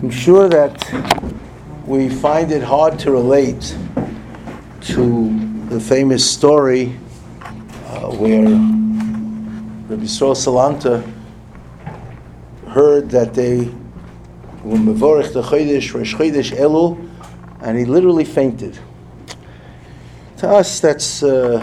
I'm sure that we find it hard to relate to the famous story where Rabbi Yisrael Salanta heard that they were mevorich the Chodesh, Rosh Chodesh Elul, and he literally fainted. To us, that's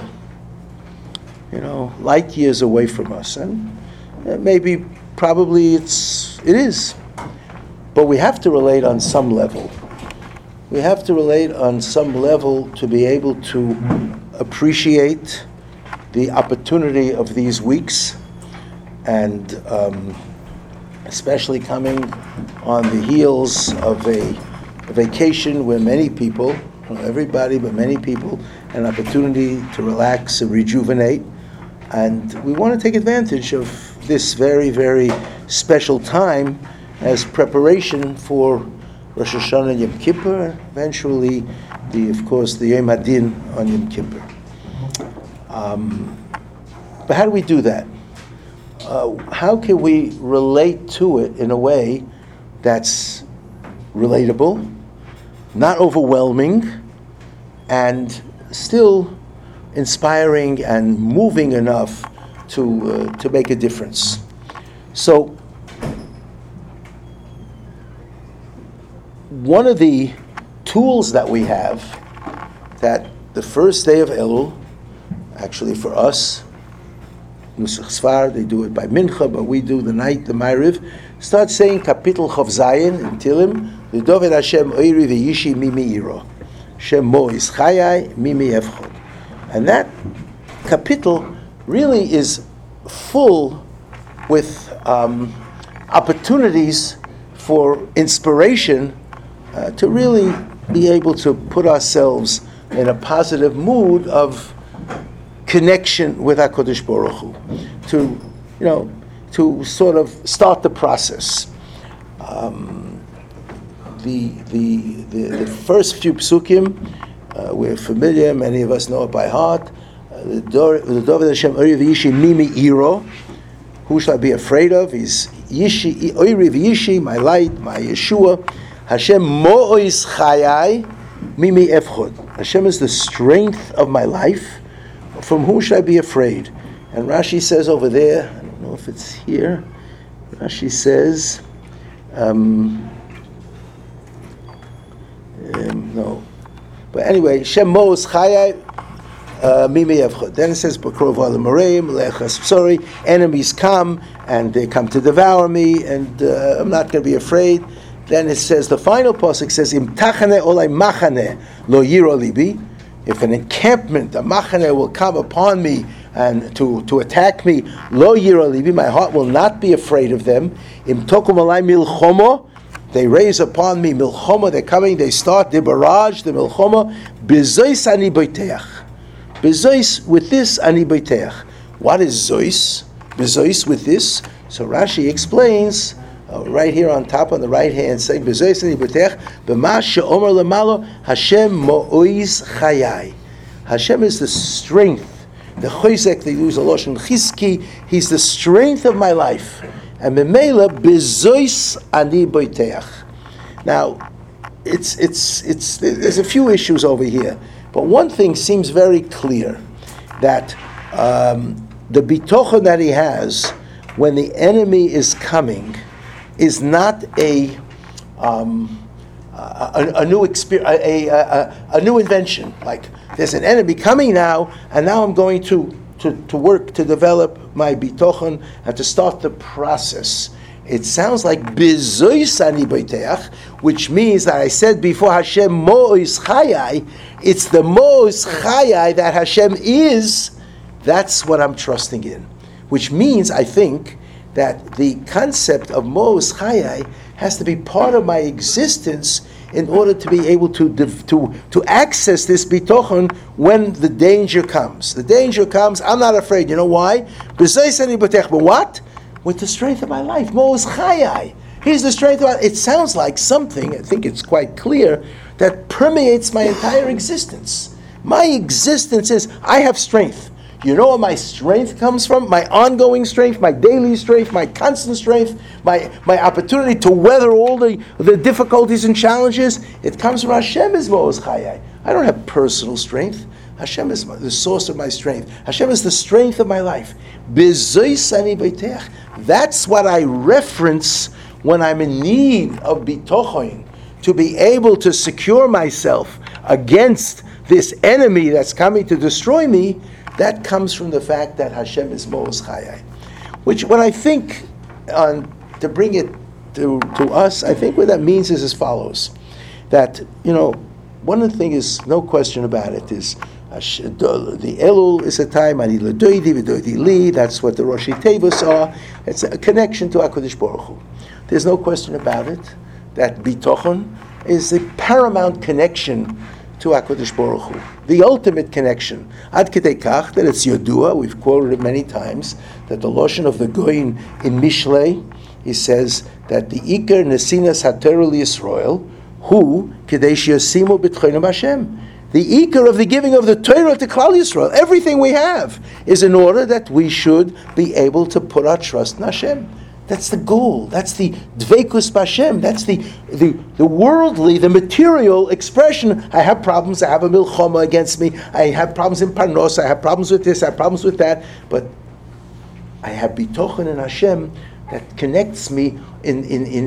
light years away from us, and maybe, probably it is. But we have to relate on some level. We have to relate on some level to be able to appreciate the opportunity of these weeks, and especially coming on the heels of a vacation where many people, not everybody, but many people, an opportunity to relax and rejuvenate. And we want to take advantage of this very, very special time as preparation for Rosh Hashanah and Yom Kippur, and eventually, the Yom Hadin on Yom Kippur. But how do we do that? How can we relate to it in a way that's relatable, not overwhelming, and still inspiring and moving enough to make a difference? So, one of the tools that we have, that the first day of Elul, actually for us, Nusach Sfar, they do it by Mincha, but we do the night, the Ma'ariv, start saying Kapitel Chav Zayin in Tilim, L'Doved Hashem Oiri V'Yishi Mimi Iro, Shem Mo Ischayai Mimi Evchod. And that kapitel really is full with opportunities for inspiration to really be able to put ourselves in a positive mood of connection with HaKadosh Baruch Hu, to sort of start the process. The first few psukim, we're familiar, many of us know it by heart. The David Hashem Oiri V'Yishi Mimi Iro, who shall I be afraid of? He's Yishi, Oiri V'Yishi, my light, my Yeshua. Hashem Mo'ois Chayai Mimi Evchod. Hashem is the strength of my life. From whom should I be afraid? And Rashi says over there, I don't know if it's here, Rashi says, no. But anyway, Shem Mo'ois Chayai Mimi Evchod. Then it says, enemies come and they come to devour me, and I'm not going to be afraid. Then it says, the final pasuk says, Im tachane olay machane lo yiro libi. If an encampment, a machane, will come upon me and to attack me, lo yiro libi, my heart will not be afraid of them. Im tokum olay milchomo, they raise upon me milchomo, they're coming, they start the barrage, the milchomo, bezois ani boiteach. Bezois, with this ani boiteach. What is zois? Bezois, with this. So Rashi explains, right here on top on the right hand side, Hashem mo'ois chayai. Hashem is the strength. The chizek, they use a lashon chizki. He's the strength of my life. And memela bezois ani boiteach. Now, there's a few issues over here, but one thing seems very clear, that the bitochen that he has when the enemy is coming is not a new experience, a new invention. Like, there's an enemy coming now, and now I'm going to work to develop my bitochen and to start the process. It sounds like bizois ani boiteach, which means that I said before Hashem mo'ois chayai. It's the mo'ois chayai that Hashem is. That's what I'm trusting in. Which means, I think, that the concept of Mo'ois Chayai has to be part of my existence in order to be able to access this bitochen when the danger comes. The danger comes, I'm not afraid. You know why? But what? With the strength of my life. Mo'ois Chayai. He's the strength of my life. It sounds like something, I think it's quite clear, that permeates my entire existence. My existence is, I have strength. You know where my strength comes from? My ongoing strength, my daily strength, my constant strength, my opportunity to weather all the difficulties and challenges. It comes from Hashem is Mo'oz Chayai. I don't have personal strength. Hashem is the source of my strength. Hashem is the strength of my life. Bezois ani beiteach. That's what I reference when I'm in need of bitochon, to be able to secure myself against this enemy that's coming to destroy me. That comes from the fact that Hashem is Mo'oz Chayai. Which, what I think, to bring it to us, I think what that means is as follows. That, one of the things is, no question about it, is the Elul is a time, Ani L'Doidi V'Doidi Li, that's what the Roshi Tevos are. It's a connection to HaKadosh Baruch Hu. There's no question about it that Bitochon is the paramount connection to HaKadosh Baruch Hu, the ultimate connection. Ad Kedei Kach, that it's Yodua, we've quoted it many times, that the Lashon of the Goyin in Mishlei, he says that the Iker Nesinas HaTorah L'Yisrael, Hu Kedei Sheyasimu B'Tchonim Hashem. The Iker of the giving of the Torah to Klal Yisrael, everything we have, is in order that we should be able to put our trust in Hashem. That's the goal. That's the Dveikus B'Hashem. That's the worldly, the material expression. I have problems. I have a milchoma against me. I have problems in Parnos. I have problems with this. I have problems with that. But I have Bitochen in Hashem that connects me in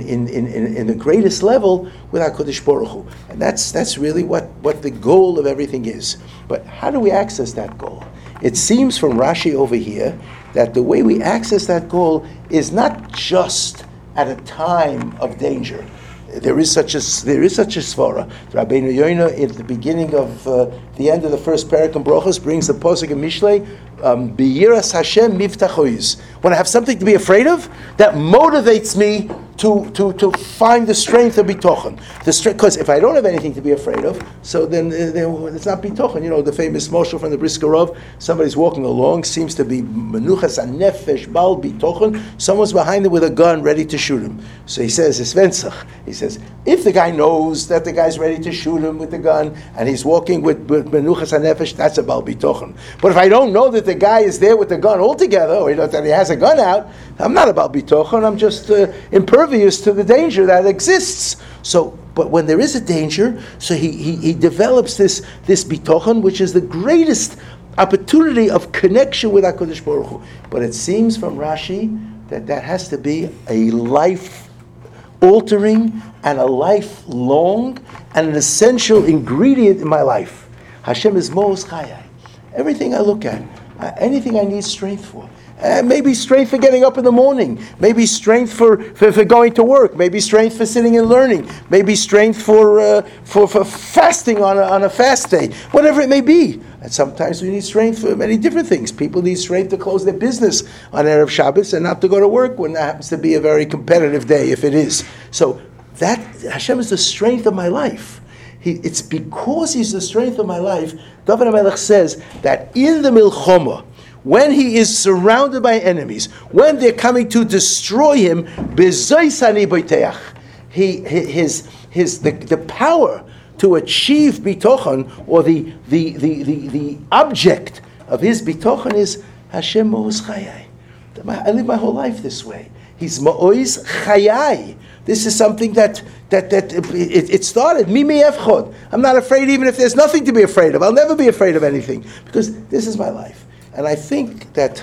the greatest level with HaKadosh Baruch Hu. And that's really what the goal of everything is. But how do we access that goal? It seems from Rashi over here that the way we access that goal is not just at a time of danger. There is such a svara. Rabbeinu Yoina, at the beginning of the end of the first parak in Brochos, brings the posuk in Mishlei, B'yiras Hashem mivtachois. When I have something to be afraid of, that motivates me to find the strength of bitochen. Because if I don't have anything to be afraid of, so then it's not bitochen. The famous Moshe from the Brisker Rov, somebody's walking along, seems to be menuchas anefesh bal bitochen. Someone's behind him with a gun ready to shoot him. So he says, "Svensach." He says, if the guy knows that the guy's ready to shoot him with the gun and he's walking with menuchas anefesh, that's a bal bitochen. But if I don't know that the guy is there with the gun altogether, or that he has a gun out, I'm not a bal bitochen. I'm just impervious to the danger that exists. So, but when there is a danger, so he develops this bitochen, which is the greatest opportunity of connection with HaKadosh Baruch Hu. But it seems from Rashi that has to be a life-altering and a lifelong and an essential ingredient in my life. Hashem is Mo'oz Chayai. Everything I look at, anything I need strength for. Maybe strength for getting up in the morning. Maybe strength for going to work. Maybe strength for sitting and learning. Maybe strength for fasting on a fast day. Whatever it may be. And sometimes we need strength for many different things. People need strength to close their business on Erev Shabbos and not to go to work when that happens to be a very competitive day, if it is. So that Hashem is the strength of my life. It's because He's the strength of my life. David HaMelech says that in the milchoma, when he is surrounded by enemies, when they're coming to destroy him, the power to achieve bitochen, or the object of his bitochen is Hashem Mo'oz Chayai. I live my whole life this way. He's Mo'oz Chayai. This is something that it started. Mimi Efchod. I'm not afraid even if there's nothing to be afraid of. I'll never be afraid of anything because this is my life. And I think that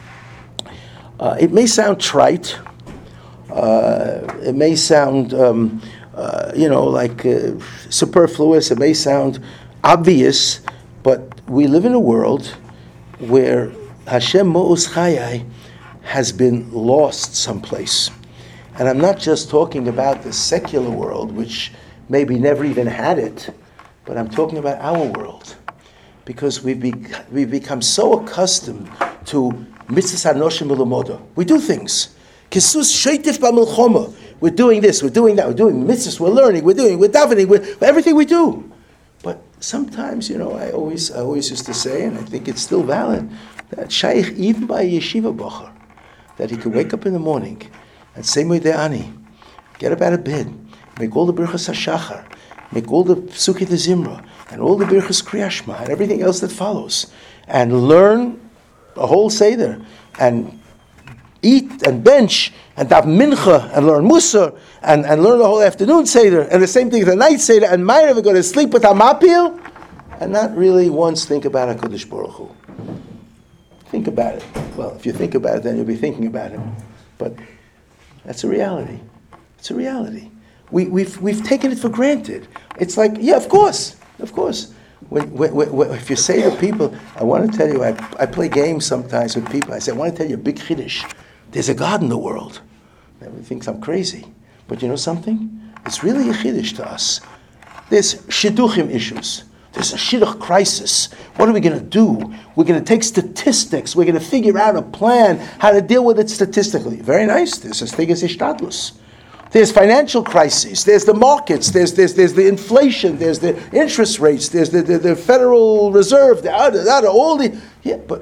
it may sound trite. It may sound, like superfluous. It may sound obvious. But we live in a world where Hashem Mo'oz Chayai has been lost someplace. And I'm not just talking about the secular world, which maybe never even had it, but I'm talking about our world. Because we've become so accustomed to mitzvahs hanoshim ulamoda. We do things. Kisus sheitif b'milchoma. We're doing this, we're doing that, we're doing mitzvahs, we're learning, we're davening, we're everything we do. But sometimes, I always used to say, and I think it's still valid, that shaykh even by a yeshiva bocher, that he could wake up in the morning and say Moedeh Ani, get up out of bed, make all the birchas hashachar, make all the psukei de zimra, and all the birchas kriyas shema, and everything else that follows, and learn a whole Seder, and eat and bench and daven mincha and learn Musar and learn the whole afternoon Seder, and the same thing the night Seder, and Ma'ariv go to sleep with Hamapil, and not really once think about HaKadosh Baruch Hu. Think about it. Well, if you think about it, then you'll be thinking about Him. But that's a reality. It's a reality. We've taken it for granted. It's like, yeah, of course. When, if you say to people, I want to tell you, I play games sometimes with people. I say, I want to tell you a big chiddush. There's a God in the world. Everyone thinks I'm crazy. But you know something? It's really a chiddush to us. There's shidduchim issues. There's a shidduch crisis. What are we going to do? We're going to take statistics. We're going to figure out a plan how to deal with it statistically. Very nice. There's such thing as ishtadlus. There's financial crises. There's the markets. There's the inflation. There's the interest rates. There's the Federal Reserve. All the but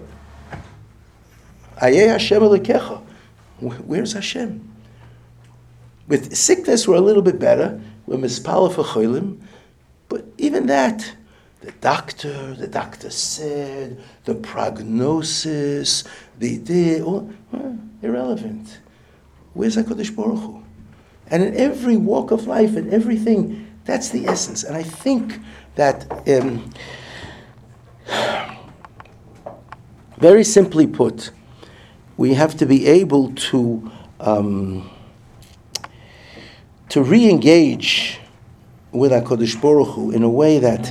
Ayeh Hashem Elokecha. Where's Hashem? With sickness, we're a little bit better. We're mispala for cholim, but even that, the doctor said, the prognosis, irrelevant. Where's HaKadosh Baruch Hu? And in every walk of life and everything, that's the essence. And I think that, very simply put, we have to be able to re-engage with HaKadosh Baruch Hu in a way that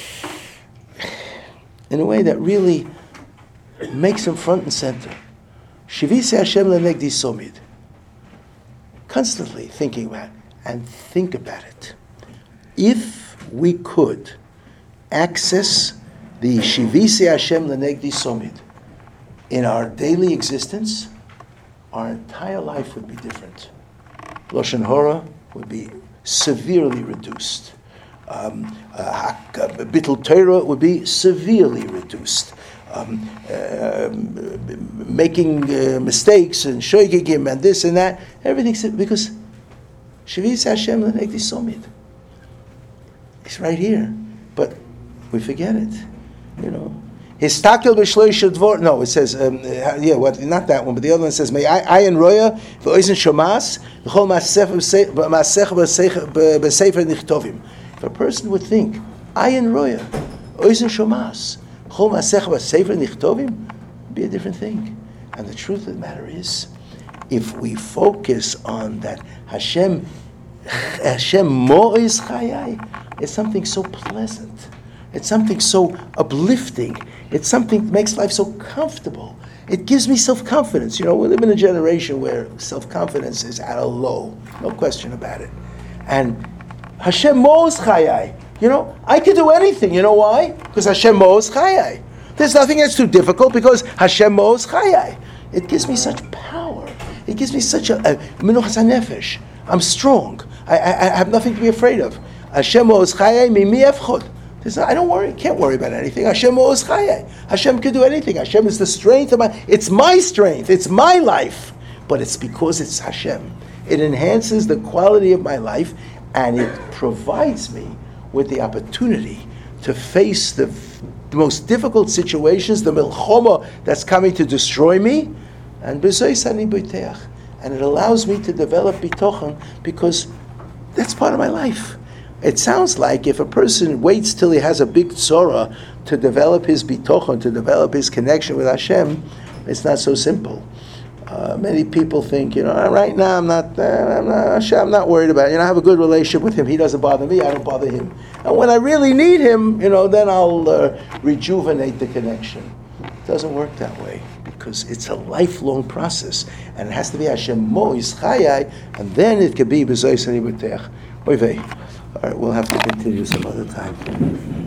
really makes him front and center. Shivise Hashem lenegdi somid. Constantly thinking about it, and think about it. If we could access the Shivise Hashem lenegdi somid in our daily existence, our entire life would be different. Lashon Hara would be severely reduced. Bittul Torah would be severely reduced. Making mistakes and shoygigim and this and that, everything's because Shavis Hashem lenegdi somid. It's right here, but we forget it. You know, histakel b'shloisha dvor. No, it says not that one, but the other one says, "May ayin roya v'oizen shomas v'chol ma'asech b'sefer nichtovim." If a person would think ayin roya, oizen shomas, v'chol ma'asech b'sefer nichtovim, it'd be a different thing. And the truth of the matter is, if we focus on that Hashem mo'is chayai, it's something so pleasant. It's something so uplifting. It's something that makes life so comfortable. It gives me self-confidence. You know, we live in a generation where self-confidence is at a low. No question about it. And Hashem mo'os chayai. You know, I can do anything. You know why? Because Hashem mo'os chayai. There's nothing that's too difficult because Hashem mo'os chayai. It gives me such power. It gives me such a menuchas hanefesh. I'm strong. I have nothing to be afraid of. Hashem mo'os chayai mimi efchod. I don't worry, can't worry about anything. Hashem mo'os chayai. Hashem can do anything. Hashem is the strength of it's my strength, it's my life. But it's because it's Hashem. It enhances the quality of my life, and it provides me with the opportunity to face the most difficult situations, the milchoma that's coming to destroy me, and and it allows me to develop bitochen because that's part of my life. It sounds like if a person waits till he has a big tzora to develop his bitochen, to develop his connection with Hashem, it's not so simple. Many people think, you know, right now I'm not worried about it. You know, I have a good relationship with him. He doesn't bother me. I don't bother him. And when I really need him, you know, then I'll rejuvenate the connection. It doesn't work that way because it's a lifelong process, and it has to be Hashem mo'is chayai, and then it can be b'zois ani b'teach. Oy vey. All right, we'll have to continue some other time.